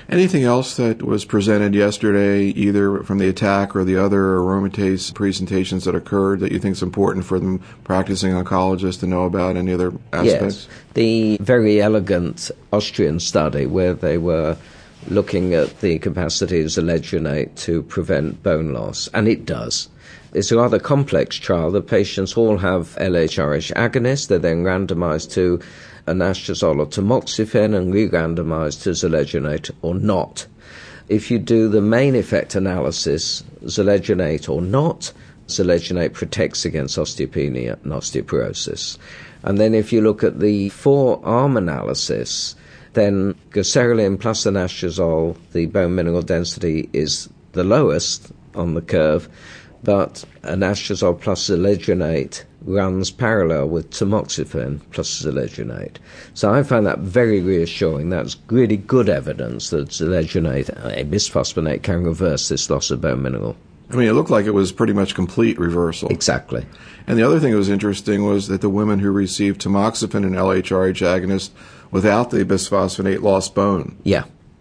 Anything else that was presented yesterday, either from the ATTACC or the other aromatase presentations that occurred, that you think is important for the practicing oncologists to know about? Any other aspects? Yes. The very elegant Austrian study where they were looking at the capacity of zelegenate to prevent bone loss, and it does. It's a rather complex trial. The patients all have LHRH agonists. They're then randomized to anastrozole or tamoxifen and re-randomized to zelegenate or not. If you do the main effect analysis, zelegenate or not, zelegenate protects against osteopenia and osteoporosis. And then if you look at the four-arm analysis, then goserelin plus anastrozole, the bone mineral density is the lowest on the curve, but anastrozole plus zelegenate runs parallel with tamoxifen plus zelegenate. So I find that very reassuring. That's really good evidence that zelegenate, a bisphosphonate, can reverse this loss of bone mineral. I mean, it looked like it was pretty much complete reversal. Exactly. And the other thing that was interesting was that the women who received tamoxifen and LHRH agonist without the bisphosphonate lost bone. Yeah.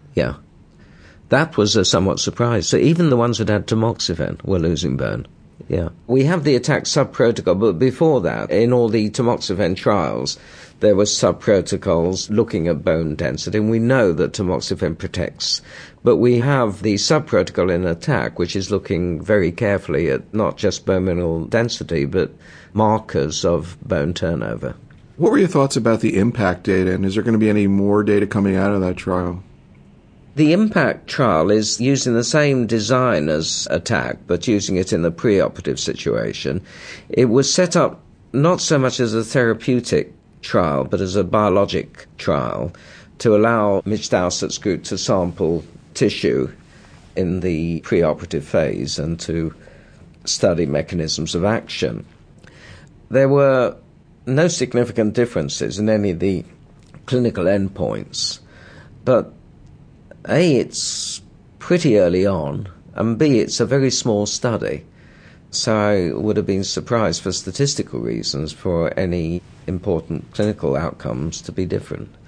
That was a somewhat surprise. So even the ones that had tamoxifen were losing bone. Yeah. We have the ATTACC subprotocol, but before that, in all the tamoxifen trials, there were subprotocols looking at bone density, and we know that tamoxifen protects. But we have the subprotocol in ATTACC, which is looking very carefully at not just bone mineral density, but markers of bone turnover. What were your thoughts about the IMPACT data, and is there going to be any more data coming out of that trial? The IMPACT trial is using the same design as ATTACC, but using it in the preoperative situation. It was set up not so much as a therapeutic trial, but as a biologic trial to allow Mitch Dowsett's group to sample tissue in the preoperative phase and to study mechanisms of action. There were no significant differences in any of the clinical endpoints, but A, it's pretty early on, and B, it's a very small study. So I would have been surprised for statistical reasons for any important clinical outcomes to be different.